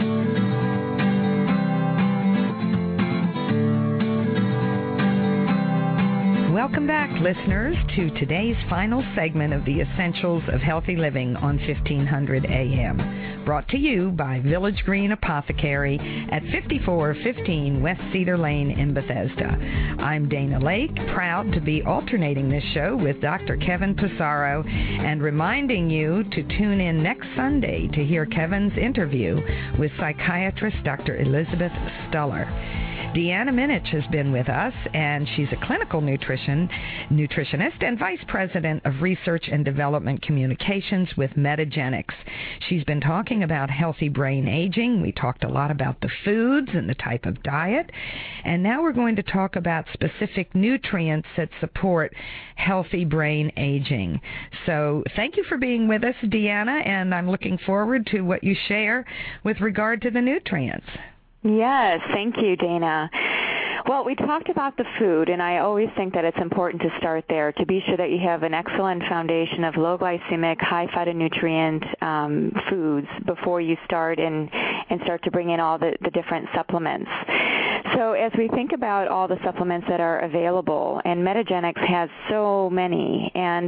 Welcome back, listeners, to today's final segment of the Essentials of Healthy Living on fifteen hundred A M. Brought to you by Village Green Apothecary at fifty-four fifteen West Cedar Lane in Bethesda. I'm Dana Lake, proud to be alternating this show with Doctor Kevin Passaro and reminding you to tune in next Sunday to hear Kevin's interview with psychiatrist Doctor Elizabeth Stuller. Deanna Minich has been with us, and she's a clinical nutrition nutritionist and vice president of research and development communications with Metagenics. She's been talking about healthy brain aging. We talked a lot about the foods and the type of diet, and now we're going to talk about specific nutrients that support healthy brain aging. So thank you for being with us, Deanna, and I'm looking forward to what you share with regard to the nutrients. Yes, thank you, Dana. Well, we talked about the food, and I always think that it's important to start there to be sure that you have an excellent foundation of low glycemic, high phytonutrient um, foods before you start and, and start to bring in all the, the different supplements. So as we think about all the supplements that are available, and Metagenics has so many, and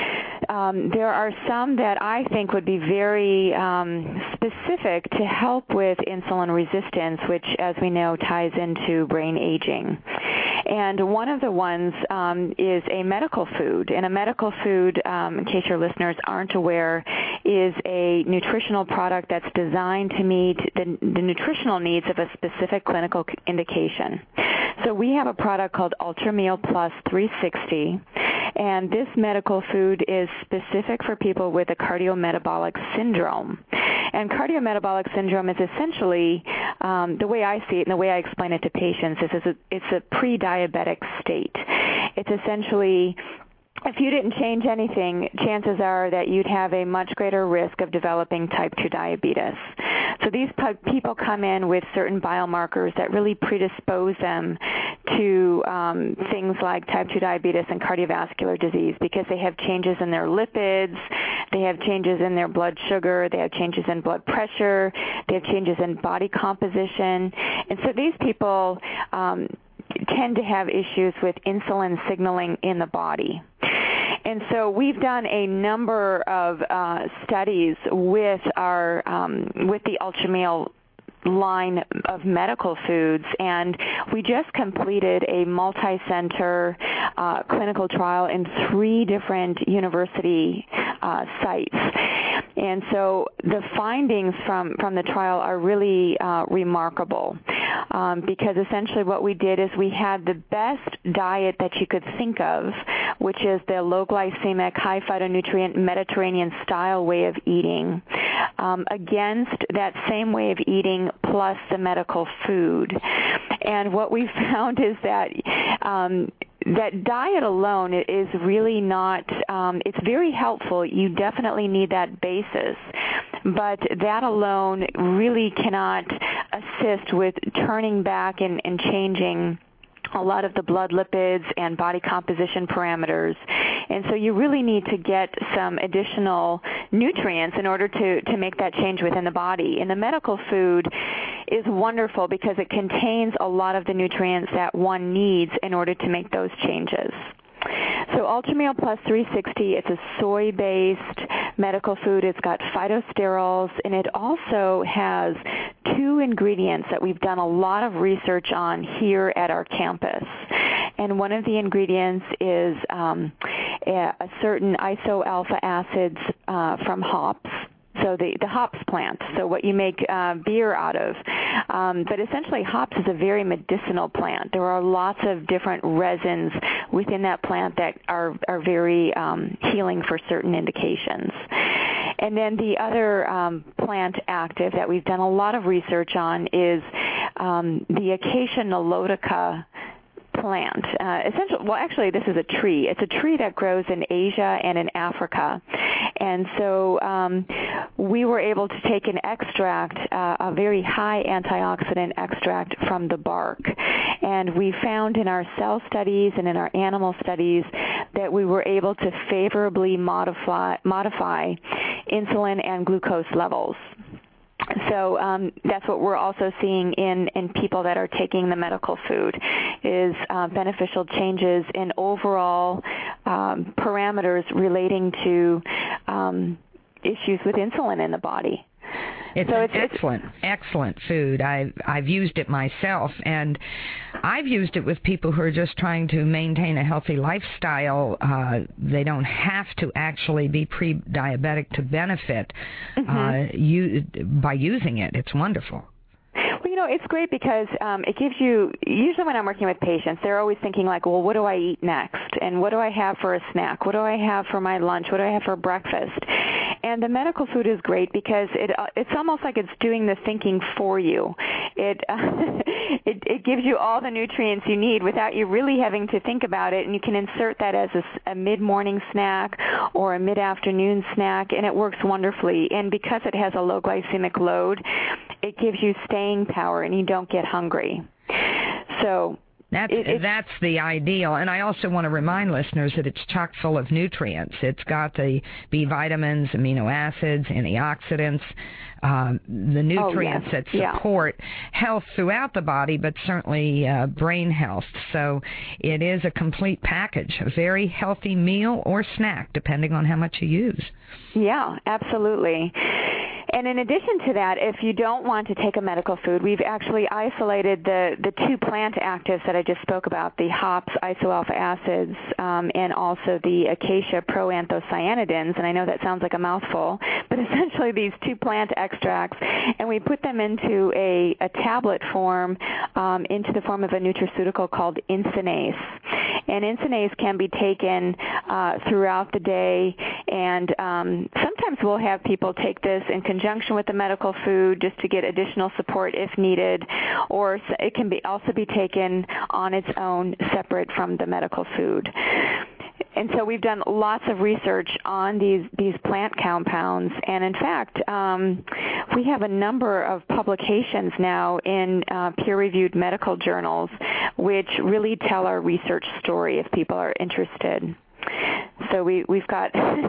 Um, there are some that I think would be very um, specific to help with insulin resistance, which, as we know, ties into brain aging. And one of the ones um, is a medical food. And a medical food, um, in case your listeners aren't aware, is a nutritional product that's designed to meet the, the nutritional needs of a specific clinical indication. So we have a product called UltraMeal Plus three sixty, and this medical food is specific for people with a cardiometabolic syndrome. And cardiometabolic syndrome is essentially, um, the way I see it and the way I explain it to patients, is it's a, it's a pre-diabetic state. It's essentially, if you didn't change anything, chances are that you'd have a much greater risk of developing type two diabetes. So these people come in with certain biomarkers that really predispose them to um, things like type two diabetes and cardiovascular disease because they have changes in their lipids, they have changes in their blood sugar, they have changes in blood pressure, they have changes in body composition. And so these people um, tend to have issues with insulin signaling in the body. And so we've done a number of uh, studies with our um, with the UltraMeal line of medical foods, and we just completed a multi-center uh, clinical trial in three different university uh, sites. And so the findings from, from the trial are really uh, remarkable um, because essentially what we did is we had the best diet that you could think of, which is the low glycemic, high phytonutrient Mediterranean style way of eating, um, against that same way of eating plus the medical food. And what we found is that um, that diet alone is really not, um, it's very helpful. You definitely need that basis. But that alone really cannot assist with turning back and, and changing a lot of the blood lipids and body composition parameters. And so you really need to get some additional nutrients in order to, to make that change within the body. And the medical food is wonderful because it contains a lot of the nutrients that one needs in order to make those changes. So UltraMeal Plus three sixty, it's a soy-based medical food. It's got phytosterols, and it also has two ingredients that we've done a lot of research on here at our campus. And one of the ingredients is um, a, a certain isoalpha acids uh, from hops. So the, the hops plant, so what you make uh, beer out of. Um, but essentially hops is a very medicinal plant. There are lots of different resins within that plant that are, are very um, healing for certain indications. And then the other um, plant active that we've done a lot of research on is um, the Acacia nilotica plant. Uh, essentially, well, actually, this is a tree. It's a tree that grows in Asia and in Africa. And so um, we were able to take an extract, uh, a very high antioxidant extract from the bark. And we found in our cell studies and in our animal studies that we were able to favorably modify, modify insulin and glucose levels. So um, that's what we're also seeing in, in people that are taking the medical food is uh, beneficial changes in overall um, parameters relating to um, issues with insulin in the body. It's so an it's, excellent, it's, excellent food. I've, I've used it myself, and I've used it with people who are just trying to maintain a healthy lifestyle. Uh, they don't have to actually be pre-diabetic to benefit mm-hmm. uh, you, by using it. It's wonderful. Well, you know, it's great because um, it gives you, usually when I'm working with patients, they're always thinking like, well, what do I eat next? And what do I have for a snack? What do I have for my lunch? What do I have for breakfast? And the medical food is great because it uh, it's almost like it's doing the thinking for you. It, uh, it it gives you all the nutrients you need without you really having to think about it, and you can insert that as a, a mid-morning snack or a mid-afternoon snack, and it works wonderfully. And because it has a low glycemic load, it gives you staying power, and you don't get hungry. So That's, it, that's the ideal. And I also want to remind listeners that it's chock full of nutrients. It's got the B vitamins, amino acids, antioxidants, uh, the nutrients oh, yes. that support yeah. health throughout the body, but certainly uh, brain health. So it is a complete package, a very healthy meal or snack, depending on how much you use. Yeah, absolutely. And in addition to that, if you don't want to take a medical food, we've actually isolated the, the two plant actives that I just spoke about, the hops, isoalpha acids, um, and also the acacia proanthocyanidins. And I know that sounds like a mouthful, but essentially these two plant extracts, and we put them into a, a tablet form, um, into the form of a nutraceutical called Insinase. And Insinase can be taken uh, throughout the day, and um, sometimes we'll have people take this in conjunction with the medical food just to get additional support if needed, or it can be also be taken on its own separate from the medical food. And so we've done lots of research on these, these plant compounds, and in fact, um, we have a number of publications now in uh, peer-reviewed medical journals which really tell our research story if people are interested. So we, we've got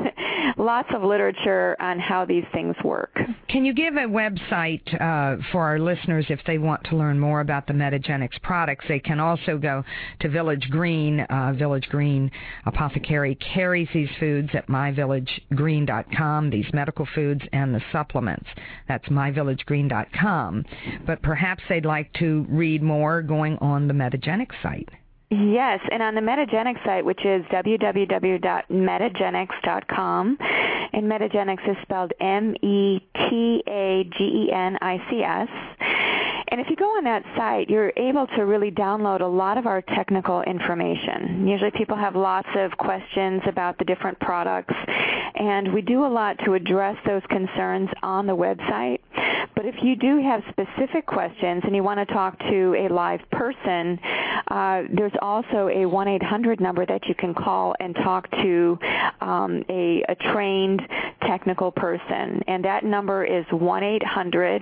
lots of literature on how these things work. Can you give a website uh, for our listeners if they want to learn more about the Metagenics products? They can also go to Village Green. Uh, Village Green Apothecary carries these foods at my village green dot com, these medical foods and the supplements. That's my village green dot com. But perhaps they'd like to read more going on the Metagenics site. Yes, and on the Metagenics site, which is w w w dot metagenics dot com, and Metagenics is spelled M E T A G E N I C S. And if you go on that site, you're able to really download a lot of our technical information. Usually people have lots of questions about the different products, and we do a lot to address those concerns on the website. But if you do have specific questions and you want to talk to a live person, uh, there's also a one eight hundred number that you can call and talk to um, a, a trained technical person. And that number is one eight hundred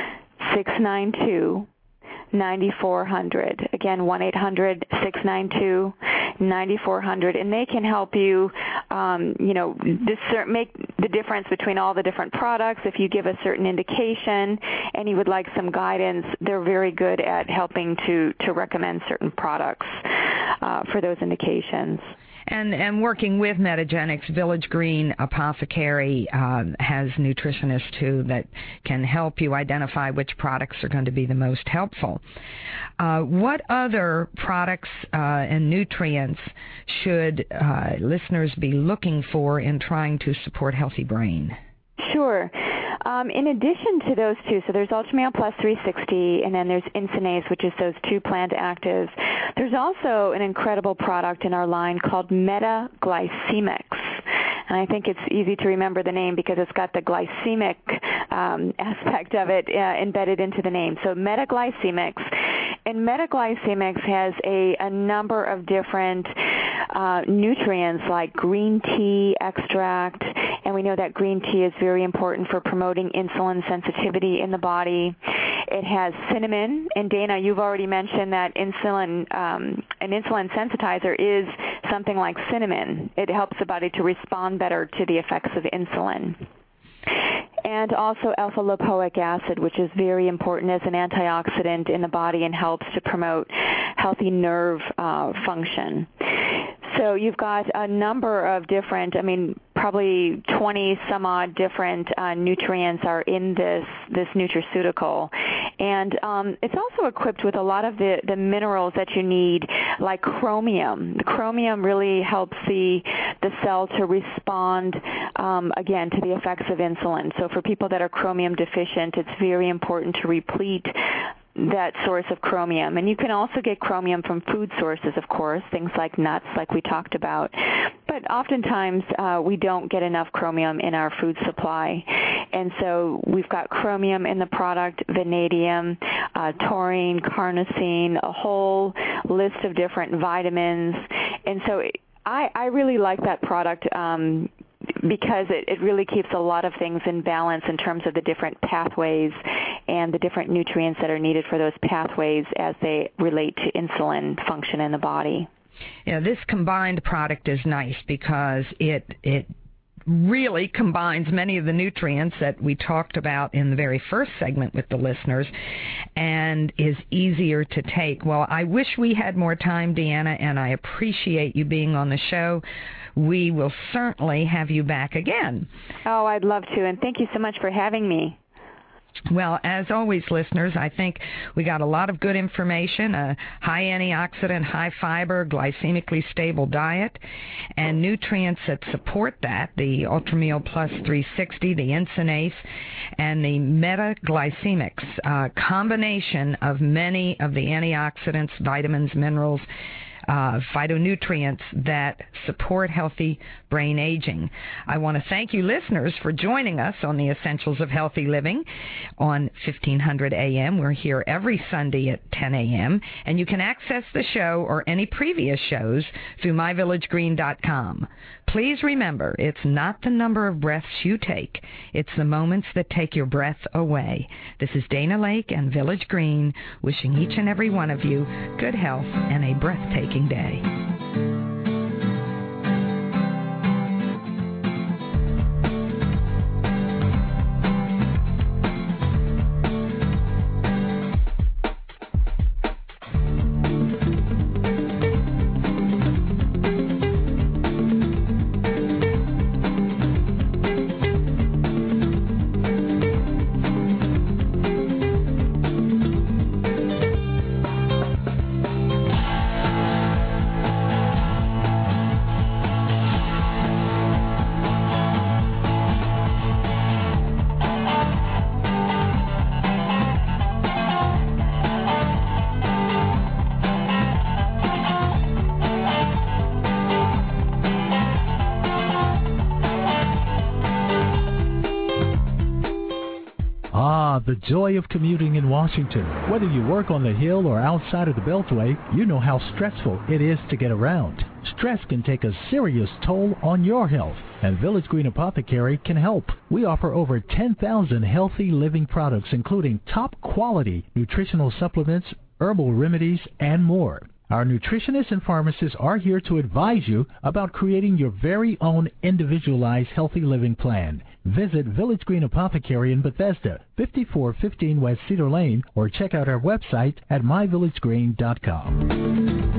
six nine two nine four zero zero. Again, one eight hundred six nine two nine four zero zero. And they can help you, um, you know, discern, make the difference between all the different products. If you give a certain indication and you would like some guidance, they're very good at helping to, to recommend certain products uh, for those indications. And and working with Metagenics, Village Green Apothecary uh, has nutritionists too that can help you identify which products are going to be the most helpful. Uh, what other products uh, and nutrients should uh, listeners be looking for in trying to support healthy brain? Sure. Um, in addition to those two, so there's Ultramale Plus three sixty, and then there's Insinase, which is those two plant actives. There's also an incredible product in our line called Metaglycemics. And I think it's easy to remember the name because it's got the glycemic um, aspect of it uh, embedded into the name. So Metaglycemics. And Metaglycemics has a, a number of different uh, nutrients like green tea extract, and we know that green tea is very important for promoting insulin sensitivity in the body. It has cinnamon, and Dana, you've already mentioned that insulin, um, an insulin sensitizer is something like cinnamon. It helps the body to respond better to the effects of insulin. And also alpha-lipoic acid, which is very important as an antioxidant in the body and helps to promote healthy nerve uh, function. So you've got a number of different, I mean, probably twenty some odd different uh, nutrients are in this this nutraceutical. And um, it's also equipped with a lot of the, the minerals that you need, like chromium. The chromium really helps the, the cell to respond, um, again, to the effects of insulin. So for people that are chromium deficient, it's very important to replete that source of chromium. And you can also get chromium from food sources, of course, things like nuts, like we talked about. But oftentimes uh, we don't get enough chromium in our food supply. And so we've got chromium in the product, vanadium, uh, taurine, carnosine, a whole list of different vitamins. And so I, I really like that product um, because it, it really keeps a lot of things in balance in terms of the different pathways and the different nutrients that are needed for those pathways as they relate to insulin function in the body. Yeah, this combined product is nice because it it really combines many of the nutrients that we talked about in the very first segment with the listeners and is easier to take. Well, I wish we had more time, Deanna, and I appreciate you being on the show. We will certainly have you back again. Oh, I'd love to, and thank you so much for having me. Well, as always, listeners, I think we got a lot of good information, a high antioxidant, high fiber, glycemically stable diet, and nutrients that support that, the Ultramale Plus three sixty, the Insinase, and the Metaglycemics, a combination of many of the antioxidants, vitamins, minerals, Uh, phytonutrients that support healthy brain aging. I want to thank you, listeners, for joining us on the Essentials of Healthy Living on fifteen hundred A M. We're here every Sunday at ten A M, and you can access the show or any previous shows through my village green dot com. Please remember, it's not the number of breaths you take, it's the moments that take your breath away. This is Dana Lake and Village Green wishing each and every one of you good health and a breathtaking day. The joy of commuting in Washington. Whether you work on the Hill or outside of the Beltway, you know how stressful it is to get around. Stress can take a serious toll on your health, and Village Green Apothecary can help. We offer over ten thousand healthy living products, including top-quality nutritional supplements, herbal remedies, and more. Our nutritionists and pharmacists are here to advise you about creating your very own individualized healthy living plan. Visit Village Green Apothecary in Bethesda, fifty-four fifteen West Cedar Lane, or check out our website at my village green dot com.